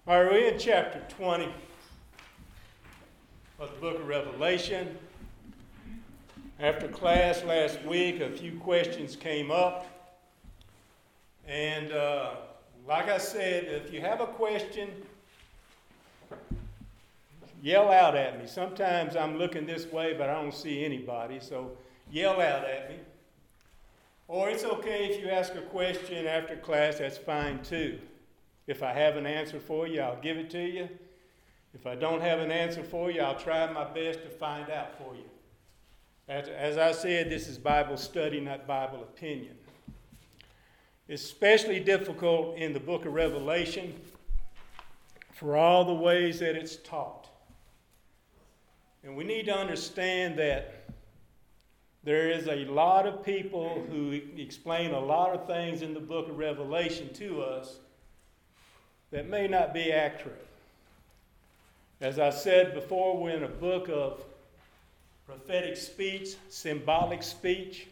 All right, we're in chapter 20 of the book of Revelation. After class last week, a few questions came up. And like I said, if you have a question, yell out at me. Sometimes I'm looking this way, but I don't see anybody, so yell out at me. Or it's okay if you ask a question after class, that's fine too. If I have an answer for you, I'll give it to you. If I don't have an answer for you, I'll try my best to find out for you. As I said, this is Bible study, not Bible opinion. It's especially difficult in the book of Revelation for all the ways that it's taught. And we need to understand that there is a lot of people who explain a lot of things in the book of Revelation to us that may not be accurate. As I said before, we're in a book of prophetic speech, symbolic speech.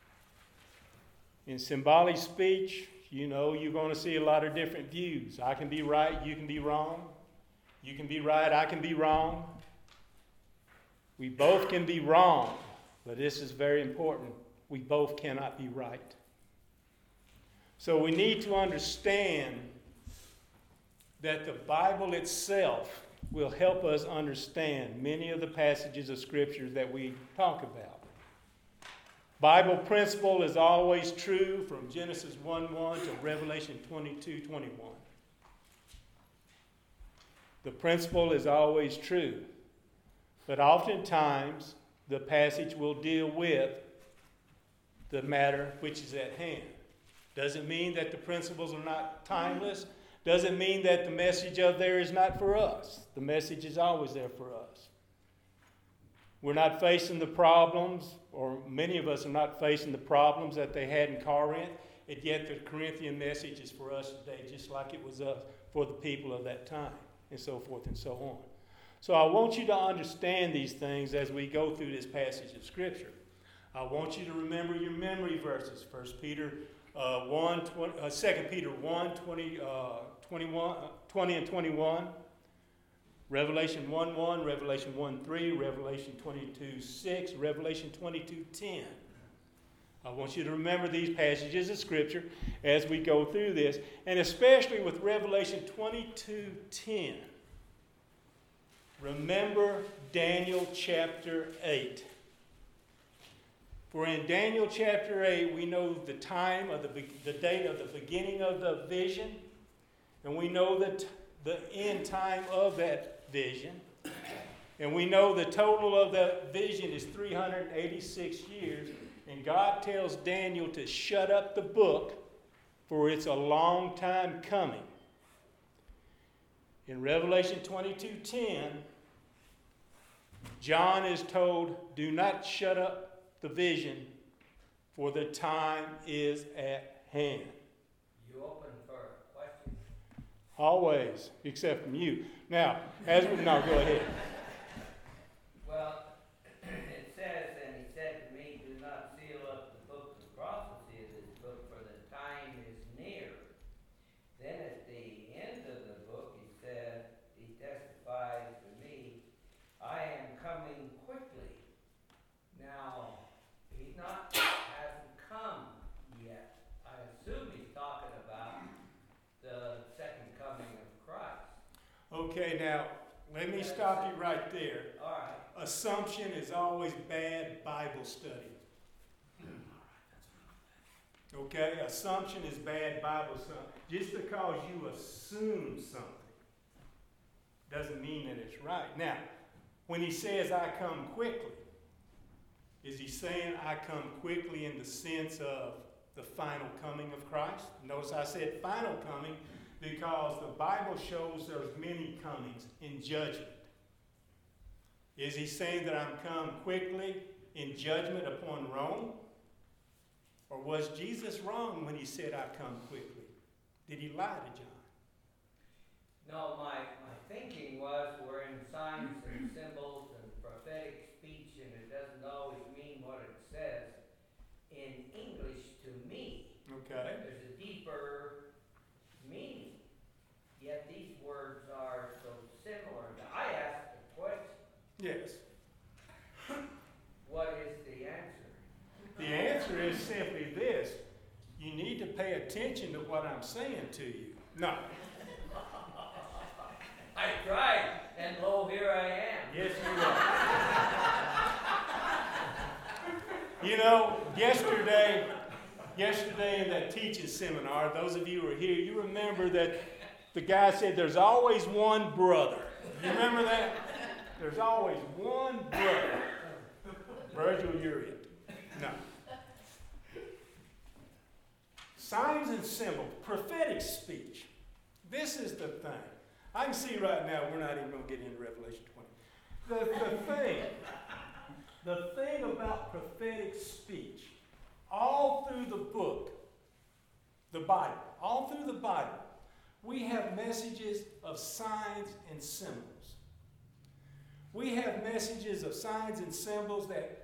In symbolic speech, you're going to see a lot of different views. I can be right, you can be wrong. You can be right, I can be wrong. We both can be wrong, but this is very important. We both cannot be right. So we need to understand that the Bible itself will help us understand many of the passages of Scripture that we talk about. Bible principle is always true from Genesis 1:1 to Revelation 22:21. The principle is always true, but oftentimes the passage will deal with the matter which is at hand. Doesn't mean that the principles are not timeless. Doesn't mean that the message of there is not for us. The message is always there for us. We're not facing the problems, or many of us are not facing the problems that they had in Corinth, and yet the Corinthian message is for us today, just like it was for the people of that time, and so forth and so on. So I want you to understand these things as we go through this passage of Scripture. I want you to remember your memory verses. 2 Peter 20 and 21, Revelation 1:1, Revelation 1:3, Revelation 22:6, Revelation 22:10. I want you to remember these passages of Scripture as we go through this, and especially with Revelation 22:10. Remember Daniel chapter 8. For in Daniel chapter 8, we know the time of the date of the beginning of the vision, and we know the end time of that vision. And we know the total of that vision is 386 years. And God tells Daniel to shut up the book, for it's a long time coming. In Revelation 22:10, John is told, do not shut up the vision, for the time is at hand. You open for questions? Always, except from you. Now, no, go ahead. Well, it says, and he said to me, do not seal up the book of prophecy of this book, for the time is near. Then at the end of the book, he testifies to me, I am coming quickly. Now, he hasn't come yet. I assume he's talking about the second coming of Christ. Okay, now, let me stop you right there. All right. Assumption is always bad Bible study. Okay? Assumption is bad Bible study. Just because you assume something doesn't mean that it's right. Now, when he says, I come quickly, is he saying I come quickly in the sense of the final coming of Christ? Notice I said final coming because the Bible shows there's many comings in judgment. Is he saying that I'm come quickly in judgment upon Rome? Or was Jesus wrong when he said I come quickly? Did he lie to John? No, my thinking was we're in signs and symbols and prophetic speech, and it doesn't always mean what it says in English to me. Okay. There's a deeper meaning. Yet these words Yes. What is the answer? The answer is simply this. You need to pay attention to what I'm saying to you. No. I tried, and lo, here I am. Yes, you are. You know, yesterday in that teaching seminar, those of you who were here, you remember that the guy said there's always one brother. You remember that? There's always one brother. Virgil Uriot. No. Signs and symbols, prophetic speech. This is the thing. I can see right now we're not even going to get into Revelation 20. The thing about prophetic speech, all through the book, the Bible, all through the Bible, we have messages of signs and symbols. We have messages of signs and symbols that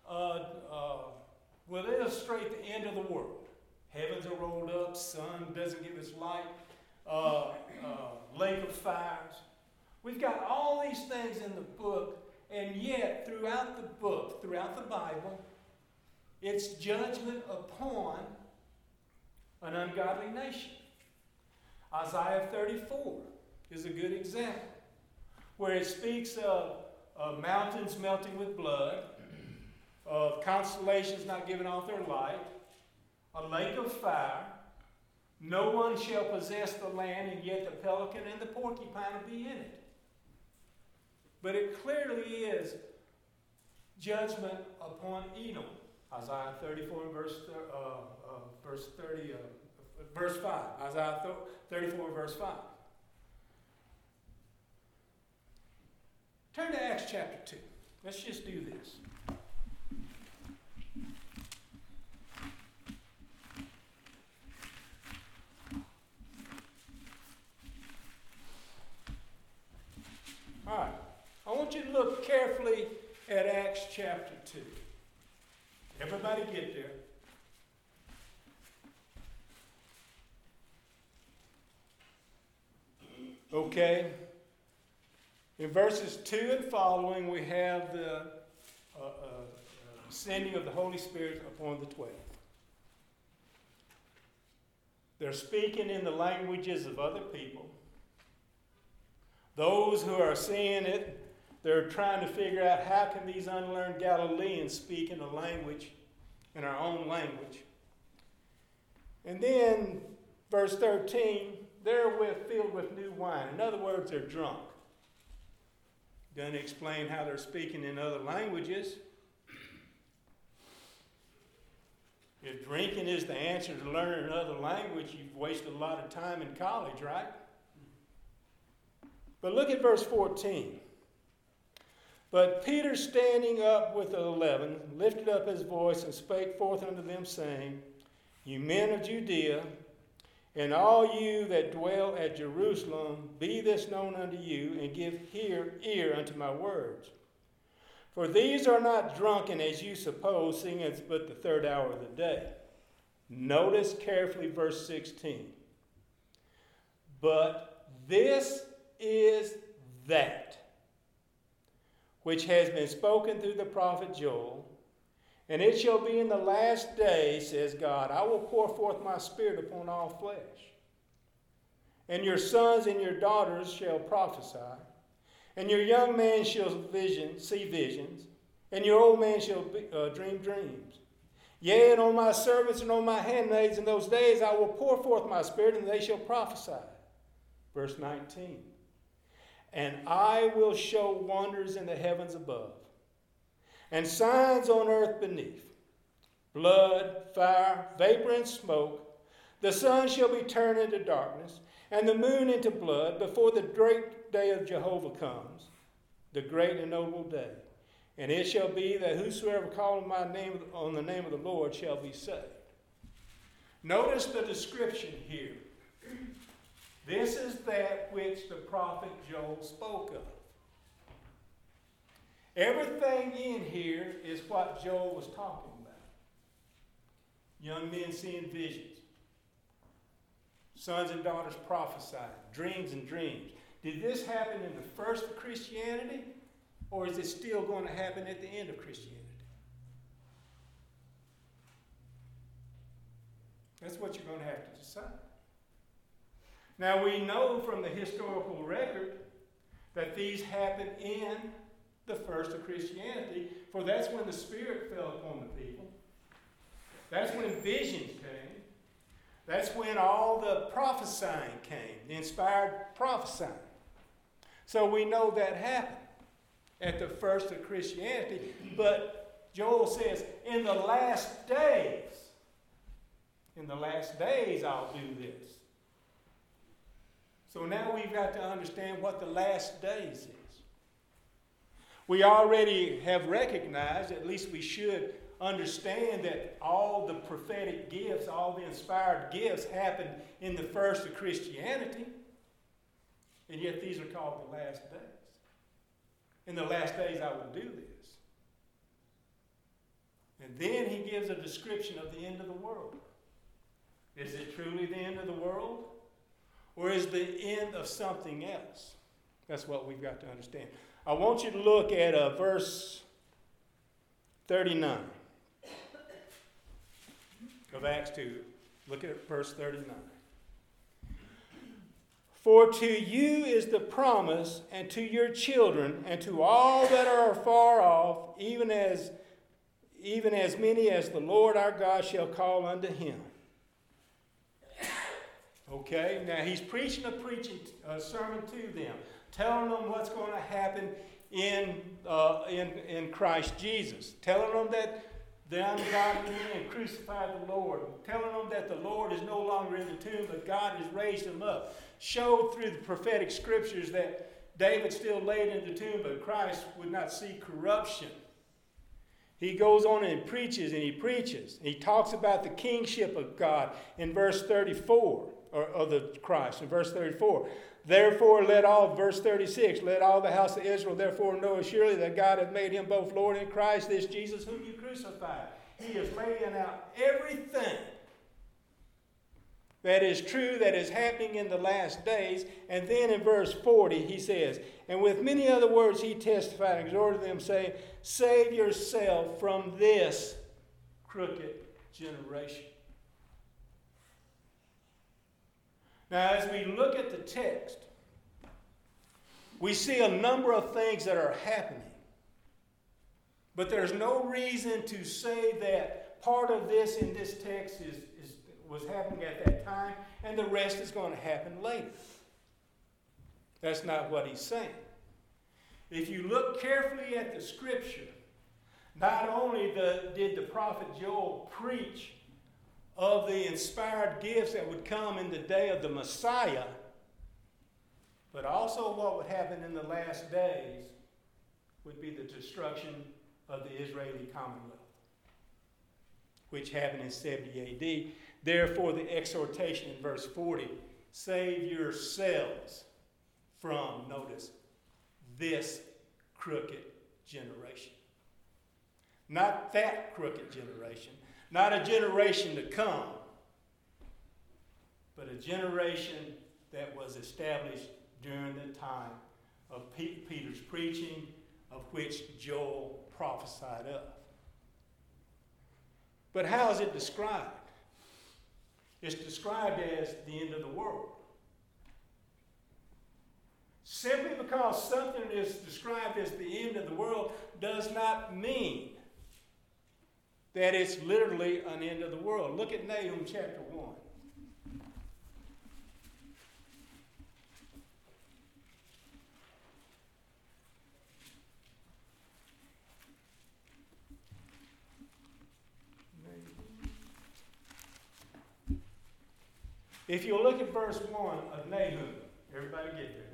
will illustrate the end of the world. Heavens are rolled up, sun doesn't give its light, lake of fires. We've got all these things in the book, and yet throughout the book, throughout the Bible, it's judgment upon an ungodly nation. Isaiah 34 is a good example, where it speaks of mountains melting with blood, of constellations not giving off their light, a lake of fire. No one shall possess the land, and yet the pelican and the porcupine will be in it. But it clearly is judgment upon Edom. Isaiah 34 and verse 5. Isaiah 34 and verse 5. Turn to Acts chapter 2. Let's just do this. All right. I want you to look carefully at Acts chapter 2. Everybody get there. Okay. In verses 2 and following, we have the sending of the Holy Spirit upon the 12. They're speaking in the languages of other people. Those who are seeing it, they're trying to figure out how can these unlearned Galileans speak in a language, in our own language. And then, verse 13, they're filled with new wine. In other words, they're drunk. Doesn't explain how they're speaking in other languages. If drinking is the answer to learning another language, you've wasted a lot of time in college, right? But look at verse 14. But Peter, standing up with the 11, lifted up his voice and spake forth unto them, saying, You men of Judea, and all you that dwell at Jerusalem, be this known unto you, and give ear unto my words. For these are not drunken as you suppose, seeing it's but the third hour of the day. Notice carefully verse 16. But this is that which has been spoken through the prophet Joel. And it shall be in the last day, says God, I will pour forth my spirit upon all flesh. And your sons and your daughters shall prophesy. And your young man shall see visions. And your old man shall dream dreams. Yea, and on my servants and on my handmaids in those days I will pour forth my spirit, and they shall prophesy. Verse 19. And I will show wonders in the heavens above, and signs on earth beneath, blood, fire, vapor, and smoke. The sun shall be turned into darkness, and the moon into blood, before the great day of Jehovah comes, the great and noble day. And it shall be that whosoever call on the name of the Lord shall be saved. Notice the description here. This is that which the prophet Joel spoke of. Everything in here is what Joel was talking about. Young men seeing visions. Sons and daughters prophesying. Dreams and dreams. Did this happen in the first of Christianity? Or is it still going to happen at the end of Christianity? That's what you're going to have to decide. Now, we know from the historical record that these happened in the first of Christianity, for that's when the Spirit fell upon the people. That's when visions came. That's when all the prophesying came, the inspired prophesying. So we know that happened at the first of Christianity. But Joel says, in the last days I'll do this. So now we've got to understand what the last days is. We already have recognized, at least we should understand, that all the prophetic gifts, all the inspired gifts happened in the first of Christianity. And yet these are called the last days. In the last days I will do this. And then he gives a description of the end of the world. Is it truly the end of the world? Or is the end of something else? That's what we've got to understand. I want you to look at verse 39 of Acts 2. Look at verse 39. For to you is the promise, and to your children, and to all that are far off, even as many as the Lord our God shall call unto him. Okay, now he's preaching a sermon to them, telling them what's going to happen in Christ Jesus, telling them that the ungodly men crucified the Lord, telling them that the Lord is no longer in the tomb, but God has raised him up. Showed through the prophetic scriptures that David still laid in the tomb, but Christ would not see corruption. He goes on and preaches and he preaches. He talks about the kingship of God in verse 34, or of the Christ in verse 34. Therefore verse 36, let all the house of Israel therefore know surely that God hath made him both Lord and Christ, this Jesus whom you crucified. He is laying out everything that is true, that is happening in the last days. And then in verse 40 he says, and with many other words he testified and exhorted them, saying, save yourself from this crooked generation. Now, as we look at the text, we see a number of things that are happening. But there's no reason to say that part of this in this text was happening at that time, and the rest is going to happen later. That's not what he's saying. If you look carefully at the scripture, not only did the prophet Joel preach of the inspired gifts that would come in the day of the Messiah, but also what would happen in the last days would be the destruction of the Israeli Commonwealth, which happened in 70 AD. Therefore, the exhortation in verse 40, save yourselves from, notice, this crooked generation. Not that crooked generation, not a generation to come, but a generation that was established during the time of Peter's preaching, of which Joel prophesied of. But how is it described? It's described as the end of the world. Simply because something is described as the end of the world does not mean that it's literally an end of the world. Look at Nahum chapter 1. If you look at verse 1 of Nahum, everybody get there.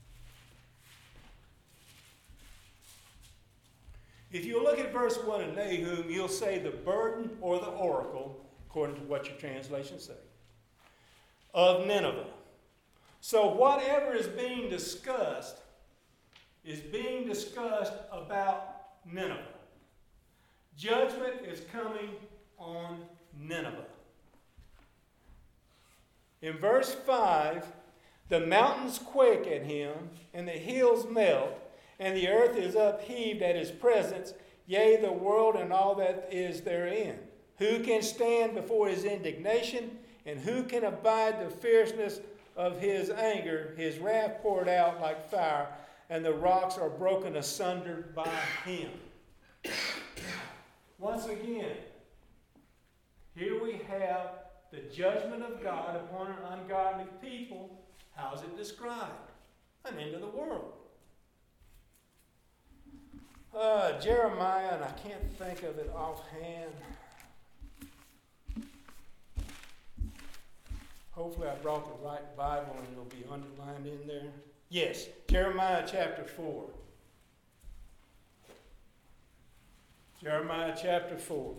If you look at verse 1 of Nahum, you'll say the burden or the oracle, according to what your translations say, of Nineveh. So whatever is being discussed about Nineveh. Judgment is coming on Nineveh. In verse 5, the mountains quake at him, and the hills melt, and the earth is upheaved at his presence, yea, the world and all that is therein. Who can stand before his indignation, and who can abide the fierceness of his anger? His wrath poured out like fire, and the rocks are broken asunder by him. Once again, here we have the judgment of God upon an ungodly people. How is it described? An end of the world. Jeremiah, and I can't think of it offhand. Hopefully I brought the right Bible and it'll be underlined in there. Yes, Jeremiah chapter 4. Jeremiah chapter 4.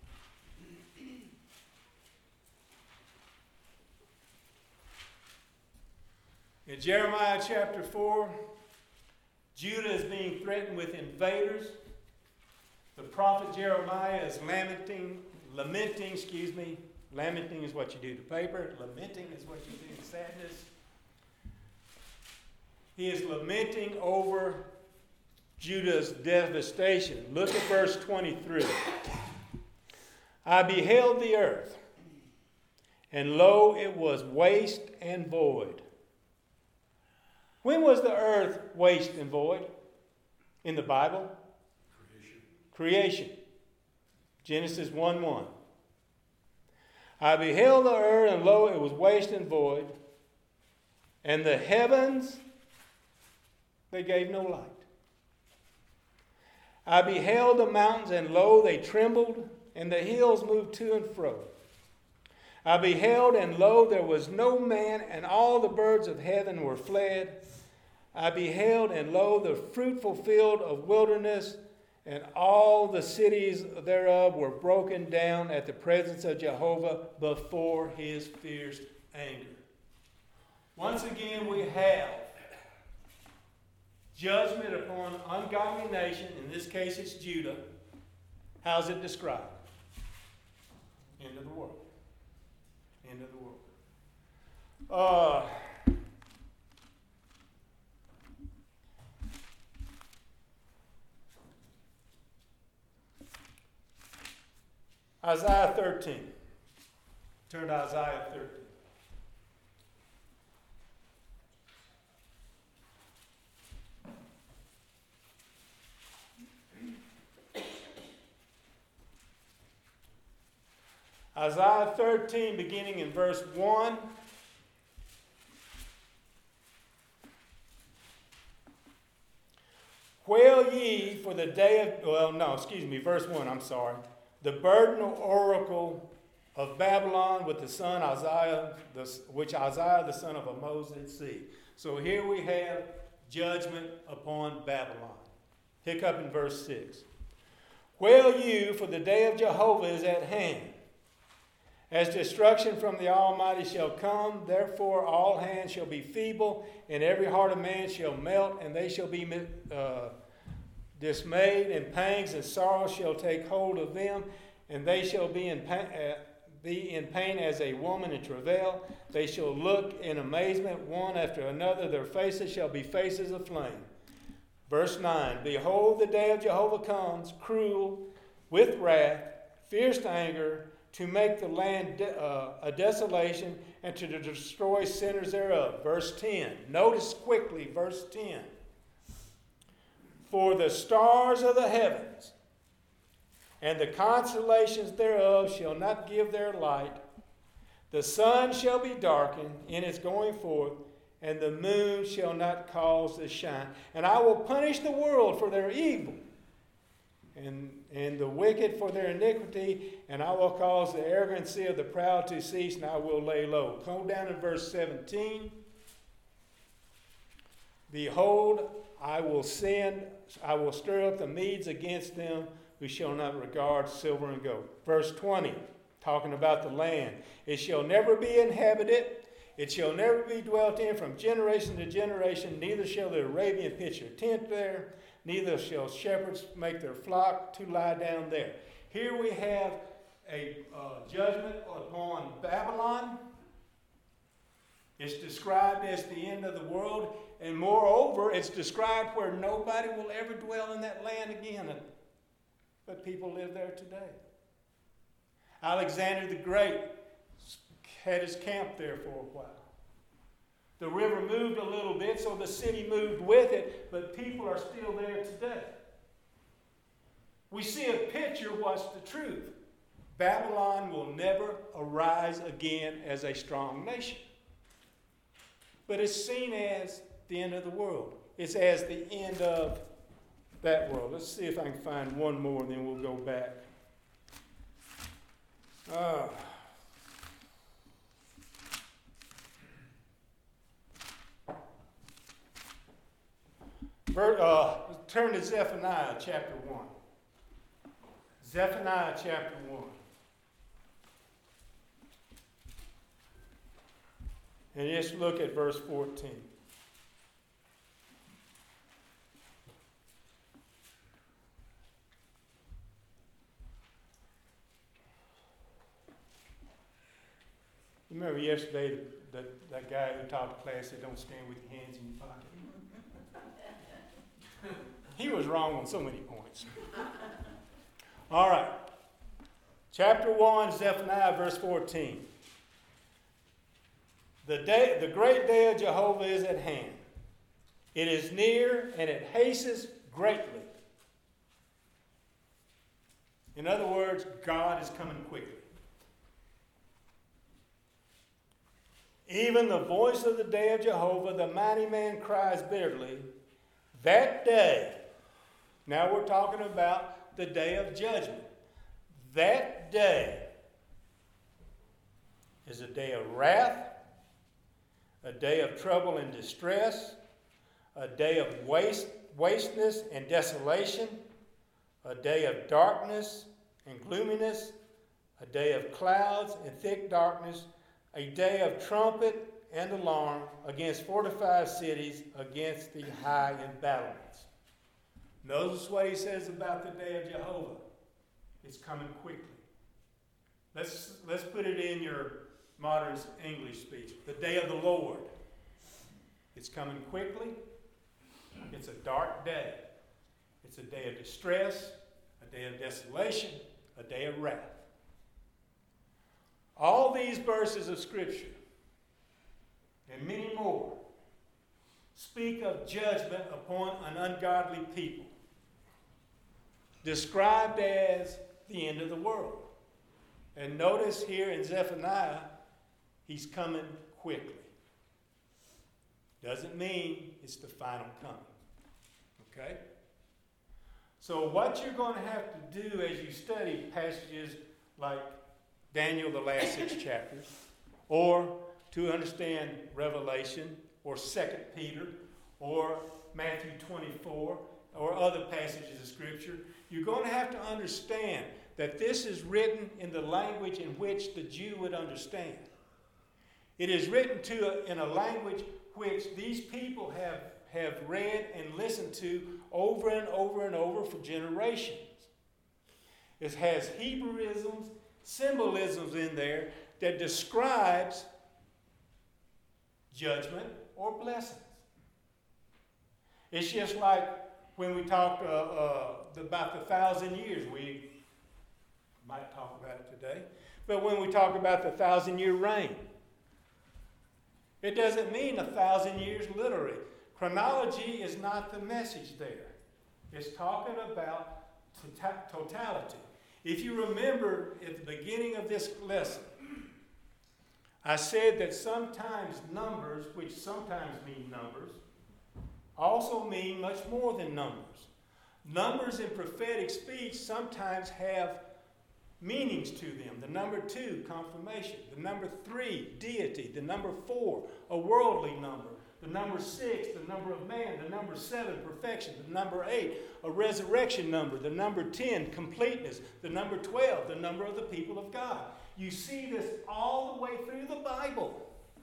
In Jeremiah chapter 4, Judah is being threatened with invaders. The prophet Jeremiah is lamenting, lamenting is what you do to paper. Lamenting is what you do to sadness. He is lamenting over Judah's devastation. Look at verse 23. I beheld the earth, and lo, it was waste and void. When was the earth waste and void in the Bible? Creation. Genesis 1:1. I beheld the earth, and lo, it was waste and void, and the heavens, they gave no light. I beheld the mountains, and lo, they trembled, and the hills moved to and fro. I beheld, and lo, there was no man, and all the birds of heaven were fled. I beheld, and lo, the fruitful field of wilderness, and all the cities thereof were broken down at the presence of Jehovah before his fierce anger. Once again, we have judgment upon an ungodly nation. In this case, it's Judah. How's it described? End of the world. End of the world. Isaiah 13. Turn to Isaiah 13. Isaiah 13, beginning in verse 1. Wail ye for the day of, verse 1, I'm sorry. The burden or oracle of Babylon with the son Isaiah, which Isaiah the son of Amoz did see. So here we have judgment upon Babylon. Pick up in verse 6. Wail you, for the day of Jehovah is at hand. As destruction from the Almighty shall come, therefore all hands shall be feeble, and every heart of man shall melt, and they shall be dismayed, and pangs and sorrows shall take hold of them, and they shall be in pain as a woman in travail. They shall look in amazement one after another. Their faces shall be faces of flame. Verse 9, behold, the day of Jehovah comes, cruel, with wrath, fierce anger, to make the land a desolation, and to destroy sinners thereof. Verse 10, notice quickly verse 10. For the stars of the heavens and the constellations thereof shall not give their light. The sun shall be darkened in its going forth, and the moon shall not cause to shine. And I will punish the world for their evil, and the wicked for their iniquity, and I will cause the arrogancy of the proud to cease, and I will lay low. Come down in verse 17. Behold, I will stir up the Medes against them, who shall not regard silver and gold. Verse 20, talking about the land. It shall never be inhabited. It shall never be dwelt in from generation to generation. Neither shall the Arabian pitch a tent there. Neither shall shepherds make their flock to lie down there. Here we have a judgment upon Babylon. It's described as the end of the world, and moreover, it's described where nobody will ever dwell in that land again, but people live there today. Alexander the Great had his camp there for a while. The river moved a little bit, so the city moved with it, but people are still there today. We see a picture of what's the truth. Babylon will never arise again as a strong nation. But it's seen as the end of the world. It's as the end of that world. Let's see if I can find one more, and then we'll go back. Turn to Zephaniah chapter 1. Zephaniah chapter 1. And just look at verse 14. Remember yesterday that guy who taught the class said, don't stand with your hands in your pocket. He was wrong on so many points. All right. Chapter 1, Zephaniah, verse 14. The great day of Jehovah is at hand. It is near, and it hastens greatly. In other words, God is coming quickly. Even the voice of the day of Jehovah, the mighty man cries bitterly. That day, now we're talking about the day of judgment. That day is a day of wrath, a day of trouble and distress, a day of wasteness and desolation, a day of darkness and gloominess, a day of clouds and thick darkness, a day of trumpet and alarm against fortified cities, against the high embattlements. Notice what he says about the day of Jehovah. It's coming quickly. Let's put it in your modern English speech. The day of the Lord. It's coming quickly. It's a dark day. It's a day of distress, a day of desolation, a day of wrath. All these verses of Scripture, and many more, speak of judgment upon an ungodly people, described as the end of the world. And notice here in Zephaniah, he's coming quickly. Doesn't mean it's the final coming. Okay? So what you're going to have to do as you study passages like Daniel, the last 6 chapters, or to understand Revelation, or 2 Peter, or Matthew 24, or other passages of Scripture, you're going to have to understand that this is written in the language in which the Jew would understand. It is written in a language which these people have read and listened to over and over and over for generations. It has Hebrewisms, symbolisms in there that describes judgment or blessings. It's just like when we talked about the 1,000 years. We might talk about it today. But when we talk about the 1,000-year reign, it doesn't mean 1,000 years literally. Chronology is not the message there. It's talking about totality. If you remember at the beginning of this lesson, I said that sometimes numbers, which sometimes mean numbers, also mean much more than numbers. Numbers in prophetic speech sometimes have meanings to them. The number 2, confirmation. The number 3, deity. The number 4, a worldly number. The number 6, the number of man. The number 7, perfection. The number 8, a resurrection number. The number 10, completeness. The number 12, the number of the people of God. You see this all the way through the Bible.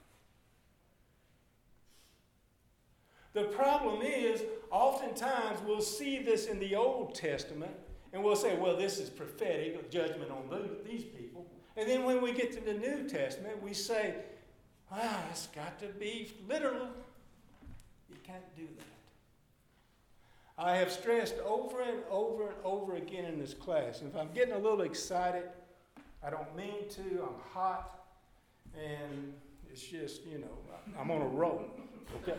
The problem is, oftentimes we'll see this in the Old Testament, and we'll say, well, this is prophetic, judgment on these people. And then when we get to the New Testament, we say, It's got to be literal. You can't do that. I have stressed over and over and over again in this class, and if I'm getting a little excited, I don't mean to, I'm hot, and it's just, I'm on a roll, okay?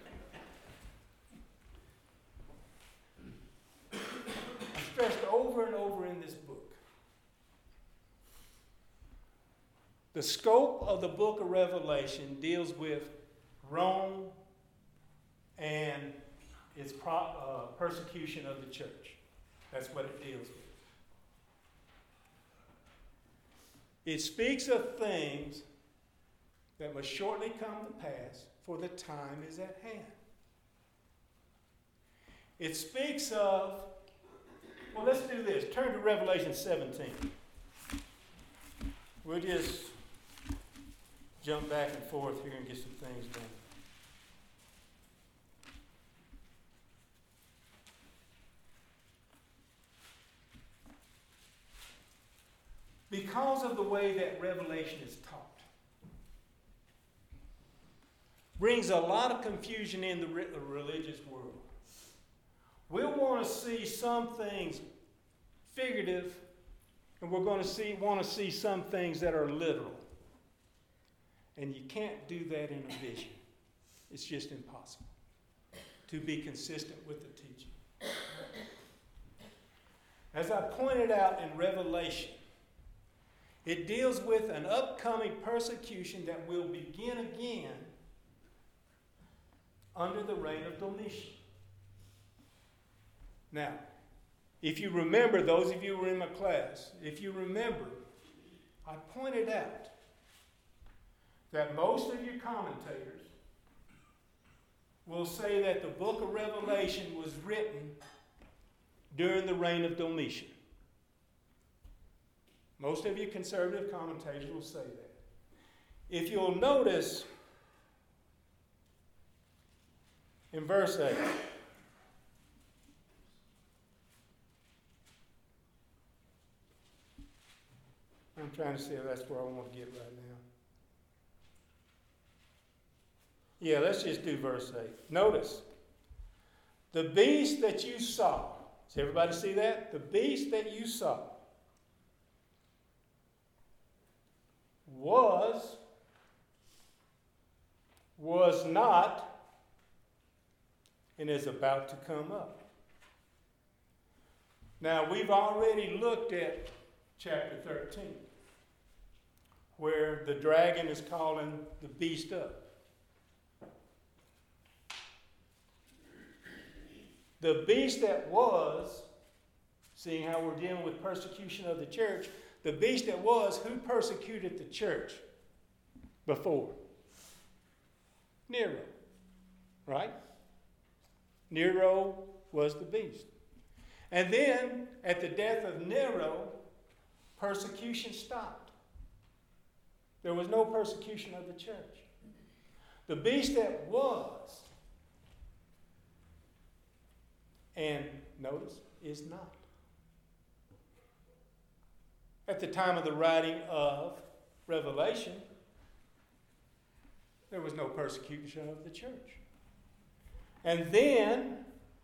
I've stressed over and over in this book. The scope of the book of Revelation deals with Rome and its persecution of the church. That's what it deals with. It speaks of things that must shortly come to pass, for the time is at hand. It speaks of, well, let's do this. Turn to Revelation 17. We'll just jump back and forth here and get some things done. Because of the way that Revelation is taught, brings a lot of confusion in the religious world. We'll want to see some things figurative, and we're going to want to see some things that are literal. And you can't do that in a vision. It's just impossible to be consistent with the teaching. As I pointed out in Revelation, it deals with an upcoming persecution that will begin again under the reign of Domitian. Now, if you remember, those of you who were in my class, if you remember, I pointed out that most of your commentators will say that the book of Revelation was written during the reign of Domitian. Most of you conservative commentators will say that. If you'll notice in verse 8, I'm trying to see if that's where I want to get right now. Yeah, let's just do verse 8. Notice, the beast that you saw, does everybody see that? The beast that you saw was not, and is about to come up. Now, we've already looked at chapter 13, where the dragon is calling the beast up. The beast that was, seeing how we're dealing with persecution of the church, the beast that was, who persecuted the church before? Nero, right? Nero was the beast. And then, at the death of Nero, persecution stopped. There was no persecution of the church. The beast that was, and notice, is not. At the time of the writing of Revelation, there was no persecution of the church. And then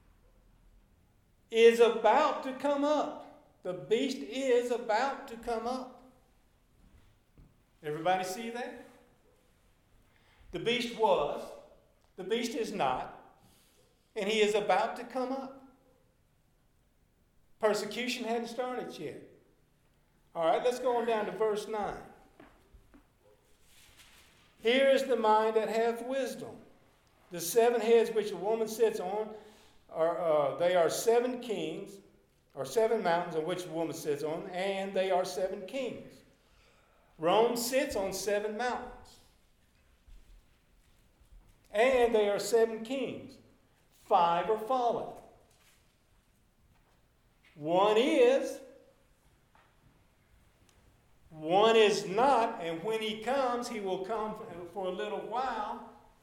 is about to come up. The beast is about to come up. Everybody see that? The beast was, the beast is not, and he is about to come up. Persecution hadn't started yet. All right, let's go on down to verse 9. Here is the mind that hath wisdom. The 7 heads which a woman sits on, they are 7 kings, or 7 mountains on which a woman sits on, and they are 7 kings. Rome sits on 7 mountains. And they are 7 kings. 5 are fallen. One is not, and when he comes, he will come for a little while.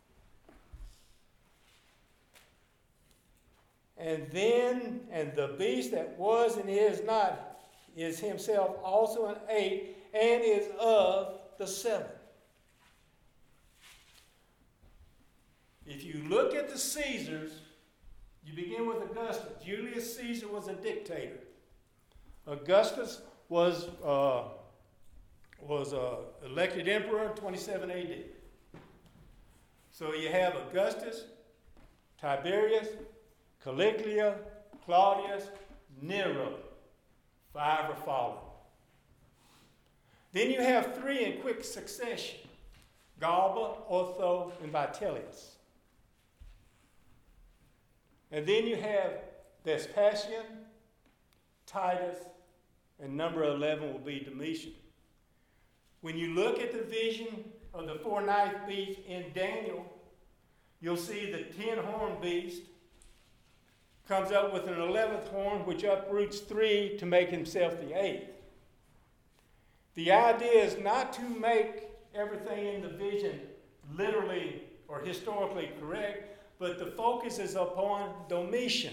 And the beast that was and is not is himself also an 8, and is of the 7. If you look at the Caesars, you begin with Augustus. Julius Caesar was a dictator. Augustus was elected emperor in 27 AD. So you have Augustus, Tiberius, Caligula, Claudius, Nero. 5 are fallen. Then you have 3 in quick succession: Galba, Otho, and Vitellius. And then you have Vespasian, Titus, and number 11 will be Domitian. When you look at the vision of the 4-9th beast in Daniel, you'll see the 10-horned beast comes up with an 11th horn, which uproots 3 to make himself the 8th. The idea is not to make everything in the vision literally or historically correct, but the focus is upon Domitian.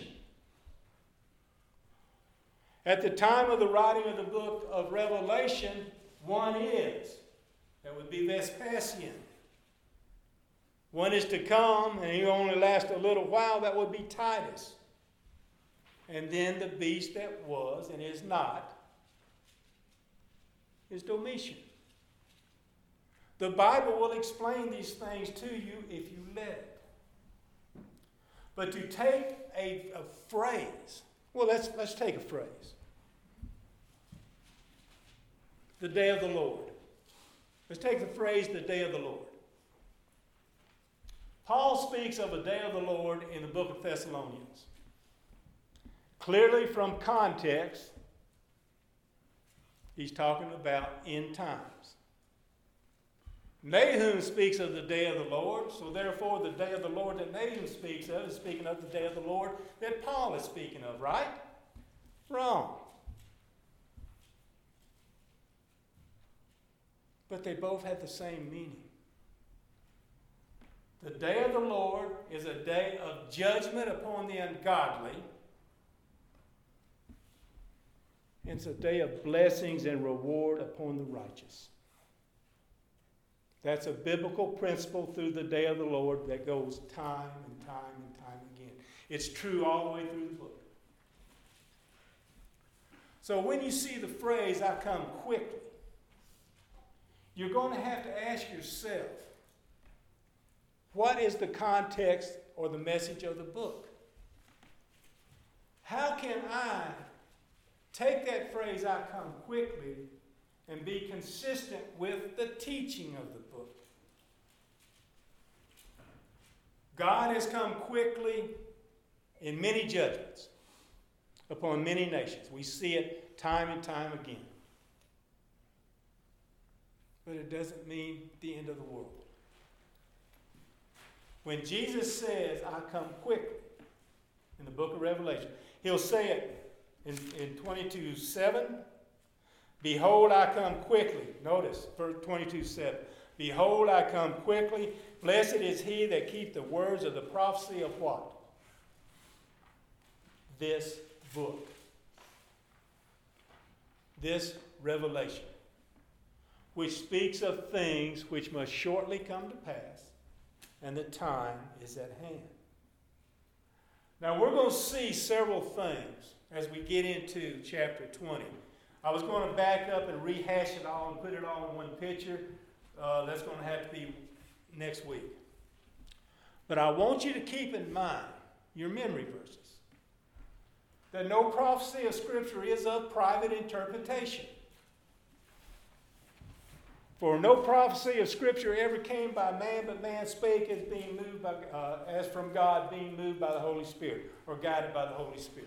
At the time of the writing of the book of Revelation, one is. That would be Vespasian. One is to come, and he only lasts a little while. That would be Titus. And then the beast that was and is not is Domitian. The Bible will explain these things to you if you let it. But to take a phrase, well, let's take a phrase. The day of the Lord. Let's take the phrase, the day of the Lord. Paul speaks of a day of the Lord in the book of Thessalonians. Clearly from context, he's talking about end times. Nahum speaks of the day of the Lord, so therefore the day of the Lord that Nahum speaks of is speaking of the day of the Lord that Paul is speaking of, right? Wrong. But they both have the same meaning. The day of the Lord is a day of judgment upon the ungodly. It's a day of blessings and reward upon the righteous. That's a biblical principle through the day of the Lord that goes time and time and time again. It's true all the way through the book. So when you see the phrase, I come quickly, you're going to have to ask yourself, what is the context or the message of the book? How can I take that phrase, I come quickly, and be consistent with the teaching of the book? God has come quickly in many judgments upon many nations. We see it time and time again. But it doesn't mean the end of the world. When Jesus says, I come quickly, in the book of Revelation, he'll say it in 22:7. Behold, I come quickly. Notice, verse 22:7. Behold, I come quickly. Blessed is he that keep the words of the prophecy of what? This book. This revelation, which speaks of things which must shortly come to pass, and the time is at hand. Now, we're going to see several things as we get into chapter 20. I was going to back up and rehash it all and put it all in one picture. That's going to have to be next week. But I want you to keep in mind your memory verses. That no prophecy of Scripture is of private interpretation. For no prophecy of Scripture ever came by man, but man spake as being moved by, as from God, being moved by the Holy Spirit, or guided by the Holy Spirit.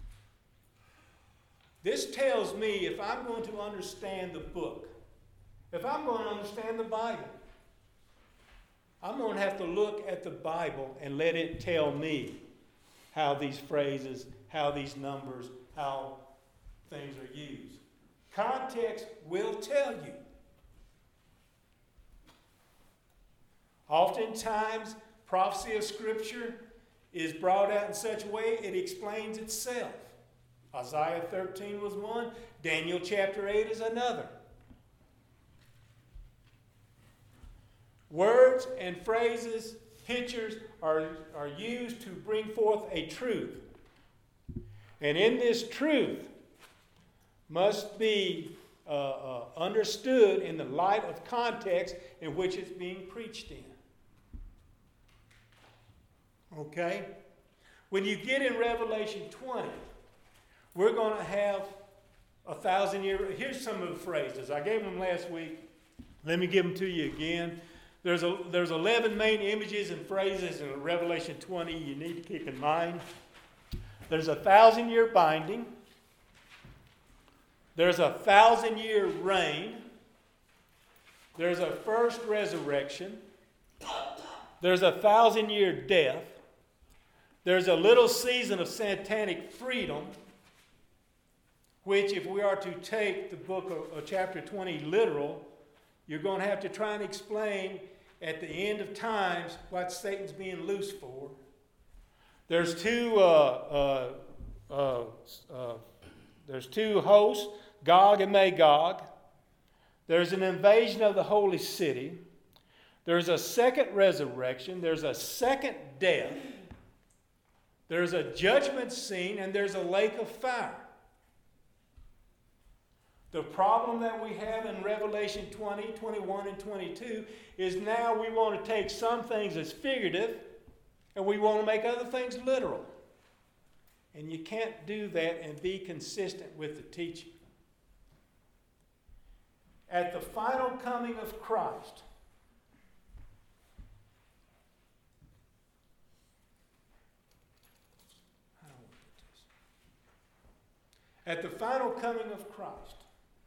This tells me if I'm going to understand the book, if I'm going to understand the Bible, I'm going to have to look at the Bible and let it tell me how these phrases, how these numbers, how things are used. Context will tell you. Oftentimes, prophecy of Scripture is brought out in such a way it explains itself. Isaiah 13 was one. Daniel chapter 8 is another. Words and phrases pictures are used to bring forth a truth. And in this truth must be understood in the light of context in which it's being preached in. Okay? When you get in Revelation 20, we're going to have 1,000-year... Here's some of the phrases. I gave them last week. Let me give them to you again. There's 11 main images and phrases in Revelation 20 you need to keep in mind. There's a 1,000-year binding. There's a 1,000-year reign. There's a first resurrection. There's a 1,000-year death. There's a little season of satanic freedom, which if we are to take the book of chapter 20 literal, you're going to have to try and explain at the end of times what Satan's being loose for. There's two hosts, Gog and Magog. There's an invasion of the holy city. There's a second resurrection. There's a second death. There's a judgment scene, and there's a lake of fire. The problem that we have in Revelation 20, 21, and 22 is now we want to take some things as figurative and we want to make other things literal. And you can't do that and be consistent with the teaching. At the final coming of Christ, at the final coming of Christ,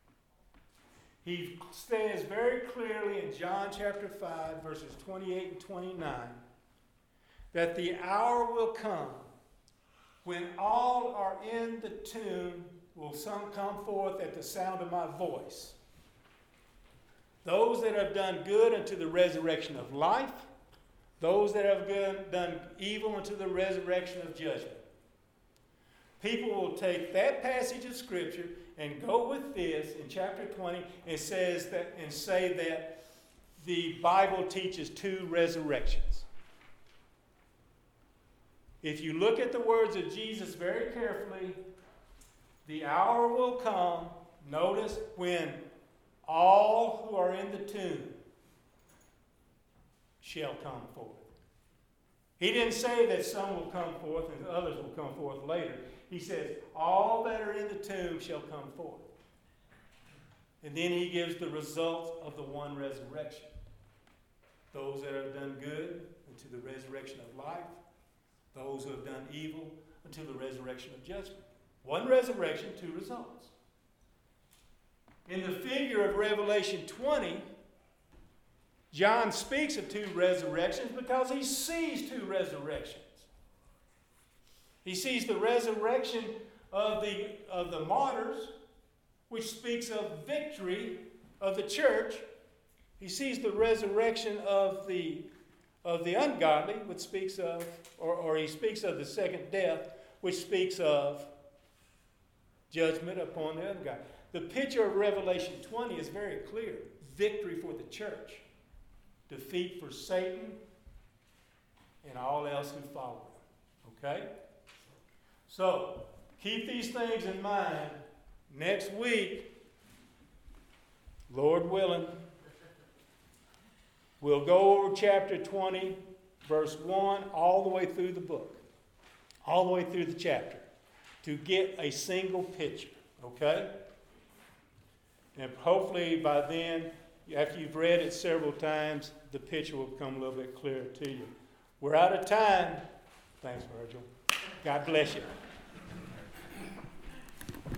he says very clearly in John chapter 5, verses 28 and 29, that the hour will come when all are in the tomb will some come forth at the sound of my voice. Those that have done good unto the resurrection of life, those that have done evil unto the resurrection of judgment. People will take that passage of Scripture and go with this in chapter 20 and say that the Bible teaches two resurrections. If you look at the words of Jesus very carefully, the hour will come, notice, when all who are in the tomb shall come forth. He didn't say that some will come forth and others will come forth later. He says, all that are in the tomb shall come forth. And then he gives the results of the one resurrection. Those that have done good unto the resurrection of life. Those who have done evil until the resurrection of judgment. One resurrection, two results. In the figure of Revelation 20, John speaks of two resurrections because he sees two resurrections. He sees the resurrection of the martyrs, which speaks of victory of the church. He sees the resurrection of the ungodly, which speaks of, or he speaks of the second death, which speaks of judgment upon the ungodly. The picture of Revelation 20 is very clear. Victory for the church. Defeat for Satan and all else who follow him. Okay? So, keep these things in mind. Next week, Lord willing, we'll go over chapter 20, verse 1, all the way through the book. All the way through the chapter. To get a single picture. Okay? And hopefully by then, after you've read it several times, the picture will become a little bit clearer to you. We're out of time. Thanks, Virgil. God bless you.